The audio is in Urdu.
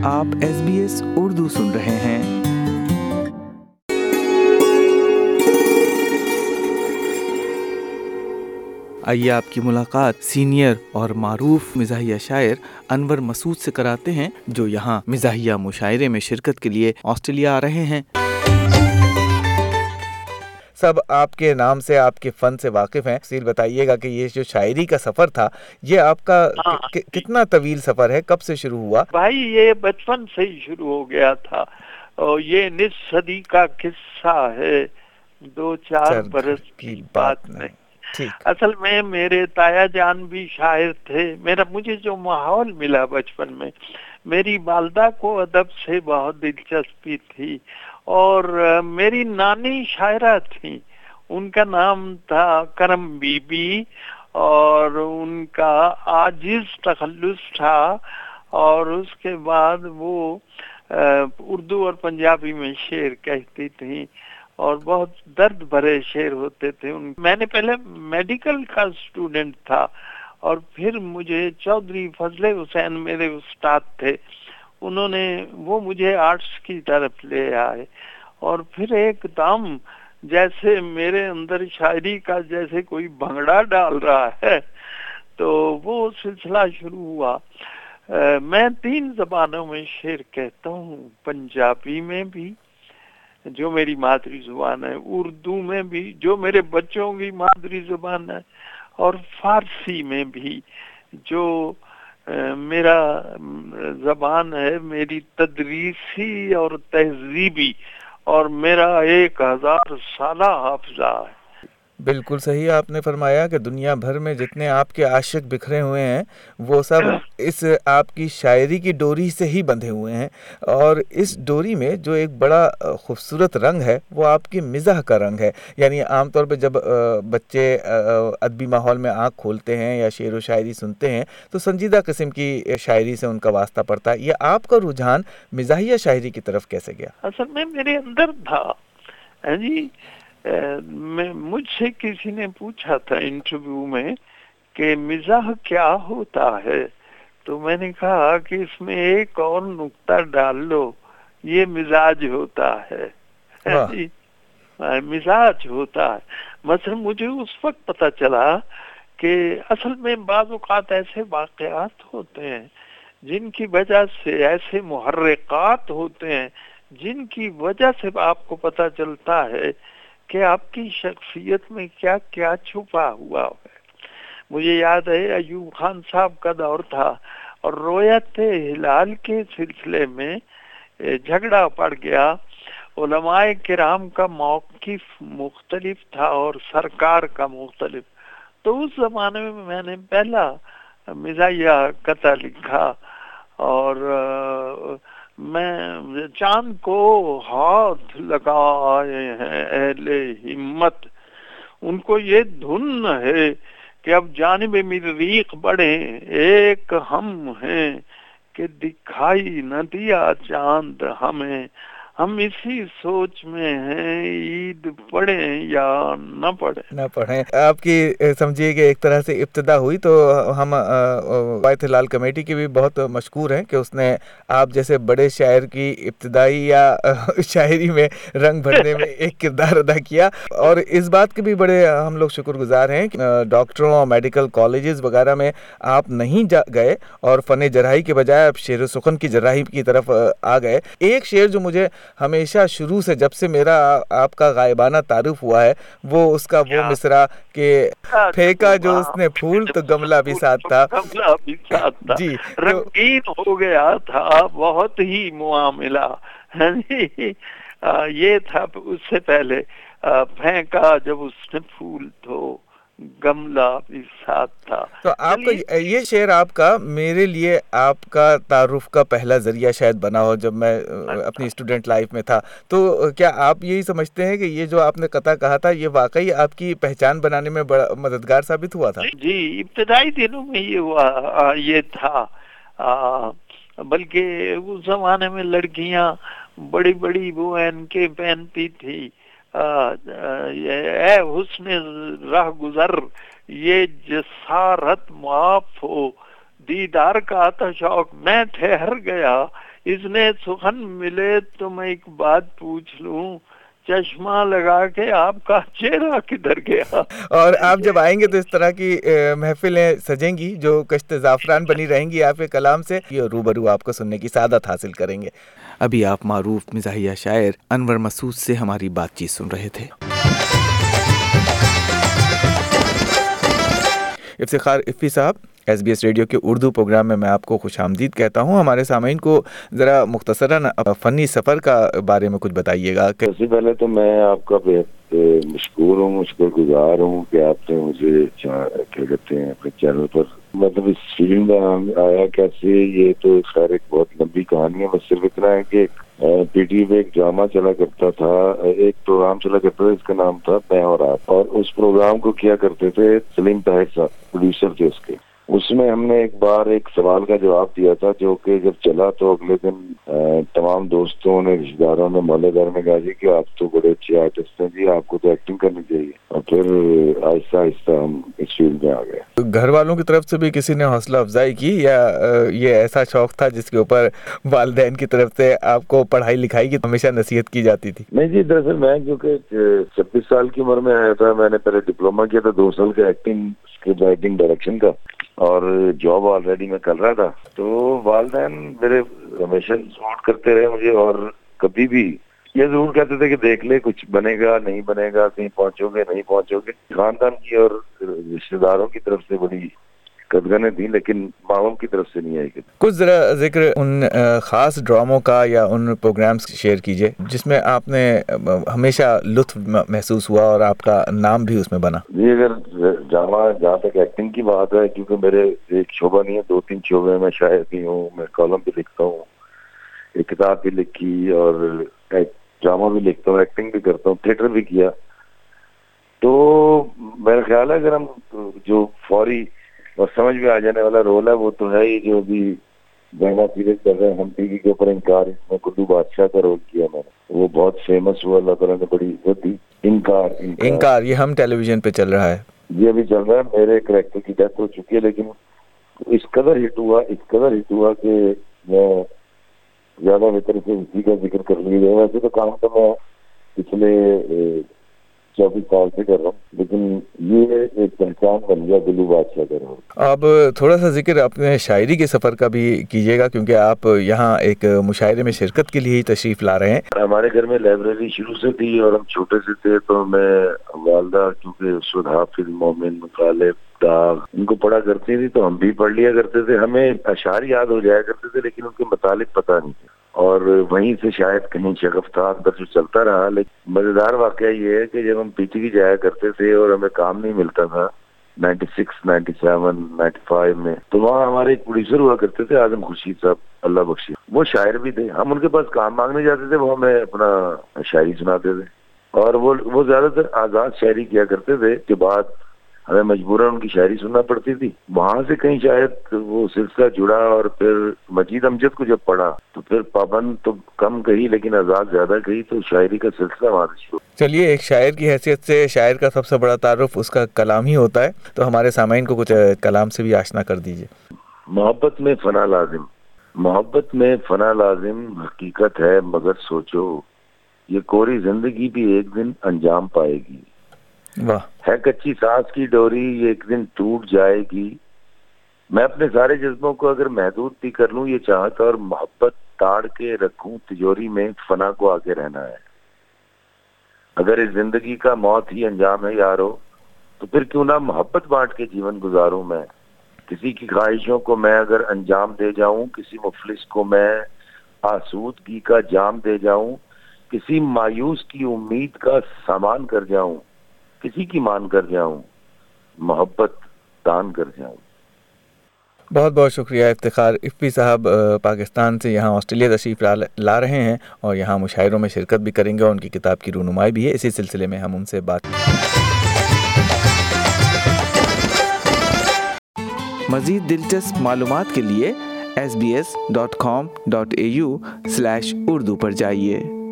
آپ SBS اردو سن رہے ہیں۔ آئیے آپ کی ملاقات سینئر اور معروف مزاحیہ شاعر انور مسعود سے کراتے ہیں، جو یہاں مزاحیہ مشاعرے میں شرکت کے لیے آسٹریلیا آ رہے ہیں۔ سب آپ کے نام سے، آپ کے فن سے واقف ہیں۔ تفصیل بتائیے گا کہ یہ جو شاعری کا سفر تھا، یہ آپ کا کتنا طویل سفر ہے، کب سے شروع ہوا؟ بھائی یہ بچپن سے ہی شروع ہو گیا تھا، اور یہ نصف صدی کا قصہ ہے، 2-4 برس کی بات نہیں۔ اصل میں میرے تایا جان بھی شاعر تھے۔ مجھے جو ماحول ملا بچپن میں، میری والدہ کو ادب سے بہت دلچسپی تھی، اور میری نانی شاعرہ تھیں، ان کا نام تھا کرم بی بی، اور ان کا عاجز تخلص تھا، اور اس کے بعد وہ اردو اور پنجابی میں شعر کہتی تھیں، اور بہت درد بھرے شعر ہوتے تھے۔ میں نے پہلے میڈیکل کا اسٹوڈنٹ تھا، اور پھر مجھے چودھری فضل حسین میرے استاد تھے، وہ مجھے آرٹس کی طرف لے آئے، اور پھر ایک دم جیسے میرے اندر شاعری کا جیسے کوئی بھنگڑا ڈال رہا ہے، تو وہ سلسلہ شروع ہوا۔ میں 3 زبانوں میں شعر کہتا ہوں، پنجابی میں بھی جو میری مادری زبان ہے، اردو میں بھی جو میرے بچوں کی مادری زبان ہے، اور فارسی میں بھی جو میرا زبان ہے، میری تدریسی اور تہذیبی، اور میرا 1000 سالہ حافظہ ہے۔ بالکل صحیح آپ نے فرمایا کہ دنیا بھر میں جتنے آپ کے عاشق بکھرے ہوئے ہیں، وہ سب اس آپ کی شاعری کی ڈوری سے ہی بندھے ہوئے ہیں، اور اس ڈوری میں جو ایک بڑا خوبصورت رنگ ہے، وہ آپ کی مزاح کا رنگ ہے۔ یعنی عام طور پہ جب بچے ادبی ماحول میں آنکھ کھولتے ہیں یا شعر و شاعری سنتے ہیں، تو سنجیدہ قسم کی شاعری سے ان کا واسطہ پڑتا ہے۔ یہ آپ کا رجحان مزاحیہ شاعری کی طرف کیسے گیا؟ اصل میں میرے اندر تھا جی۔ مجھ سے کسی نے پوچھا تھا انٹرویو میں کہ مزاح کیا ہوتا ہے، تو میں نے کہا کہ اس میں ایک اور نقطہ ڈال لو، یہ مزاج ہوتا ہے جی، مزاج ہوتا ہے۔ مثلا مجھے اس وقت پتہ چلا کہ اصل میں بعض اوقات ایسے واقعات ہوتے ہیں جن کی وجہ سے، ایسے محرکات ہوتے ہیں جن کی وجہ سے آپ کو پتہ چلتا ہے کہ آپ کی شخصیت میں کیا کیا چھپا ہوا ہے۔ مجھے یاد ہے ایوب خان صاحب کا دور تھا، اور رویت ہلال کے سلسلے میں جھگڑا پڑ گیا، علماء کرام کا موقف مختلف تھا اور سرکار کا مختلف۔ تو اس زمانے میں نے پہلا مزاحیہ قطعہ لکھا، اور میں چاند کو ہاتھ لگائے ہیں اہل ہمت، ان کو یہ دھن ہے کہ اب جانب مریخ بڑھیں، ایک ہم ہیں کہ دکھائی نہ دیا چاند ہمیں، ہم اسی سوچ میں ہیں عید پڑھیں یا نہ پڑھیں۔ آپ کی سمجھیے کہ ایک طرح سے ابتدا ہوئی، تو ہم روایت ہلال کمیٹی کے بھی بہت مشکور ہیں کہ اس نے آپ جیسے بڑے شاعر کی ابتدائی یا شاعری میں رنگ بھرنے میں ایک کردار ادا کیا، اور اس بات کے بھی بڑے ہم لوگ شکر گزار ہیں کہ ڈاکٹروں اور میڈیکل کالجز وغیرہ میں آپ نہیں گئے، اور فن جراحی کے بجائے آپ شعر و سخن کی جراحی کی طرف آ گئے۔ ایک شعر جو مجھے ہمیشہ شروع سے، جب سے میرا آپ کا غائبانہ تعارف ہوا ہے، وہ اس کا وہ مصرع کہ پھینکا جو اس نے پھول تو گملہ بھی ساتھ تھا، جی، رنگین ہو گیا تھا بہت ہی معاملہ۔ یہ تھا اس سے پہلے پھینکا جب اس نے پھول تو گملہ بھی ساتھ تھا۔ تو آپ کا یہ شعر آپ کا میرے لیے آپ کا تعارف کا پہلا ذریعہ شاید بنا ہو جب میں اپنی اسٹوڈنٹ لائف میں تھا۔ تو کیا آپ یہی سمجھتے ہیں کہ یہ جو آپ نے قطعہ کہا تھا، یہ واقعی آپ کی پہچان بنانے میں بڑا مددگار ثابت ہوا تھا؟ جی، ابتدائی دنوں میں یہ تھا، بلکہ اس زمانے میں لڑکیاں بڑی بڑی وہ اینکیں پہنتی تھی، اے حسن راہ گزر یہ جسارت معاف ہو، دیدار کا آتا شوق میں ٹھہر گیا اتنے سخن ملے تو میں ایک بات پوچھ لوں، چشمہ لگا کے آپ کا چہرہ کدھر گیا؟ اور آپ جب آئیں گے تو اس طرح کی محفلیں سجیں گی جو کشت زعفران بنی رہیں گی آپ کے کلام سے، روبرو آپ کو سننے کی سعادت حاصل کریں گے۔ ابھی آپ معروف مزاحیہ شاعر انور مسعود سے ہماری بات چیت سن رہے تھے۔ افتخار افی صاحب، SBS ریڈیو کے اردو پروگرام میں آپ کو خوش آمدید کہتا ہوں۔ ہمارے سامعین کو ذرا مختصراً فنی سفر کا بارے میں کچھ بتائیے گا۔ سب سے پہلے تو میں آپ کا بہت مشکور ہوں، شکر گزار ہوں کہ آپ نے مجھے کیا کہتے ہیں اپنے چینل پر مطلب اس فیلڈ میں آیا کیسے، یہ تو خیر ایک بہت لمبی کہانی ہے۔ بس صرف اتنا ہے کہ پی ٹی وی پہ ایک ڈرامہ چلا کرتا تھا، ایک پروگرام چلا کرتا تھا جس کا نام تھا میں اور آپ، اور اس پروگرام کو کیا کرتے تھے سلیم طاہر صاحب، پروڈیوسر تھے اس کے۔ اس میں ہم نے ایک بار ایک سوال کا جواب دیا تھا جو کہ جب چلا تو اگلے دن تمام دوستوں نے، رشتہ داروں نے، محلے دار نے کہا جی کہ آپ تو بڑے اچھے آرٹسٹ ہیں جی، آپ کو تو ایکٹنگ کرنی چاہیے، اور پھر آہستہ آہستہ ہم اس فیلڈ میں آ گئے۔ گھر والوں کی طرف سے بھی کسی نے حوصلہ افزائی کی یا یہ ایسا شوق تھا جس کے اوپر والدین کی طرف سے آپ کو پڑھائی لکھائی کی ہمیشہ نصیحت کی جاتی تھی؟ نہیں جی، دراصل میں کیونکہ 26 سال کی عمر میں آیا تھا، میں نے پہلے ڈپلوما کیا تھا 2 سال کا ایکٹنگ، اسکرپٹ رائٹنگ، ڈائریکشن کا، اور جاب آلریڈی میں کر رہا تھا، تو والدین میرے ہمیشہ سپورٹ کرتے رہے مجھے، اور کبھی بھی یہ ضرور کہتے تھے کہ دیکھ لے کچھ بنے گا نہیں بنے گا، کہیں پہنچو گے نہیں پہنچو گے۔ خاندان کی اور رشتے داروں کی طرف سے بڑی قدغنیں تھیں، لیکن ماں باپ کی طرف سے نہیں آئی۔ کچھ ذرا ذکر ان خاص ڈراموں کا یا ان پروگرامز شیئر کیجئے جس میں آپ نے ہمیشہ لطف محسوس ہوا اور آپ کا نام بھی اس میں بنا۔ جی، اگر ڈرامہ جہاں تک ایکٹنگ کی بات ہے، کیونکہ میرے ایک شعبہ نہیں ہے، 2-3 شعبے میں شاعر بھی ہوں، میں کالم بھی لکھتا ہوں، ایک کتاب بھی لکھی، اور ڈرامہ بھی لکھتا ہوں، ایکٹنگ بھی کرتا ہوں، تھیٹر بھی کیا۔ تو میرا خیال ہے اگر ہم جو فوری اور سمجھ میں آ جانے والا رول ہے وہ تو ہے ہی جو بھی ڈرامہ سیریز کر رہے ہیں ہم ٹی وی کے اوپر، انکار، اس میں گڈو بادشاہ کا رول کیا میں نے، وہ بہت فیمس ہوا، اللہ تعالیٰ نے بڑی عزت دی۔ انکار یہ ہم ٹیلی ویژن پہ چل رہا ہے، یہ ابھی چل رہا ہے۔ میرے کریکٹر کی ڈیتھ ہو چکی ہے، لیکن اس قدر ہٹ ہوا کہ میں زیادہ بہتر سے اسی کا ذکر کر لیا۔ ویسے تو کام تو میں پچھلے 24 سال سے کر رہا ہوں، لیکن یہ ایک پہچان بن گیا گلو بادشاہ کا رول۔ اب تھوڑا سا ذکر اپنے شاعری کے سفر کا بھی کیجیے گا، کیونکہ آپ یہاں ایک مشاعرے میں شرکت کے لیے ہی تشریف لا رہے ہیں۔ ہمارے گھر میں لائبریری شروع سے تھی، اور ہم چھوٹے سے تھے تو میں والدہ کیونکہ اس وقت حافظ، مومن، مطالب، داغ ان کو پڑھا کرتی تھی تو ہم بھی پڑھ لیا کرتے تھے۔ ہمیں اشعار یاد ہو جایا کرتے تھے لیکن ان کے مطالب پتہ نہیں تھے، اور وہیں سے شاید کہیں شغف تھا اندر جو چلتا رہا۔ لیکن مزیدار واقعہ یہ ہے کہ جب ہم پی ٹی وی جایا کرتے تھے اور ہمیں کام نہیں ملتا تھا 96، 97، 95 میں، تو وہاں ہمارے ایک پروڈیوسر ہوا کرتے تھے اعظم خورشید صاحب، اللہ بخشی، وہ شاعر بھی تھے۔ ہم ان کے پاس کام مانگنے جاتے تھے، وہ ہمیں اپنا شاعری سناتے تھے، اور وہ زیادہ تر آزاد شاعری کیا کرتے تھے، کے بعد ہمیں مجبوراً ان کی شاعری سننا پڑتی تھی۔ وہاں سے کہیں شاید وہ سلسلہ جڑا، اور پھر مجید امجد کو جب پڑھا تو پھر پابند تو کم کہی لیکن آزاد زیادہ کہی، تو شاعری کا سلسلہ وہاں سے شروع۔ چلیے، ایک شاعر کی حیثیت سے شاعر کا سب سے بڑا تعارف اس کا کلام ہی ہوتا ہے، تو ہمارے سامعین کو کچھ کلام سے بھی آشنا کر دیجیے۔ محبت میں فنا لازم، محبت میں فنا لازم، حقیقت ہے مگر سوچو، یہ کوری زندگی بھی ایک دن انجام پائے گی۔ واہ، ہے کچی سانس کی ڈوری، یہ ایک دن ٹوٹ جائے گی۔ میں اپنے سارے جذبوں کو اگر محدود بھی کر لوں، یہ چاہت اور محبت تاڑ کے رکھوں تجوری میں، فنا کو آگے رہنا ہے۔ اگر اس زندگی کا موت ہی انجام ہے یارو، تو پھر کیوں نہ محبت بانٹ کے جیون گزاروں میں۔ کسی کی خواہشوں کو میں اگر انجام دے جاؤں، کسی مفلس کو میں آسودگی کا جام دے جاؤں، کسی مایوس کی امید کا سامان کر جاؤں، کسی کی مان کر جاؤں، محبت دان کر جاؤں۔ بہت بہت شکریہ افتخار افی صاحب، پاکستان سے یہاں آسٹریلیا تشریف لا رہے ہیں اور یہاں مشاعروں میں شرکت بھی کریں گے، اور ان کی کتاب کی رونمائی بھی ہے۔ اسی سلسلے میں ہم ان سے بات مزید دلچسپ معلومات کے لیے sbs.com.au/urdu پر جائیے۔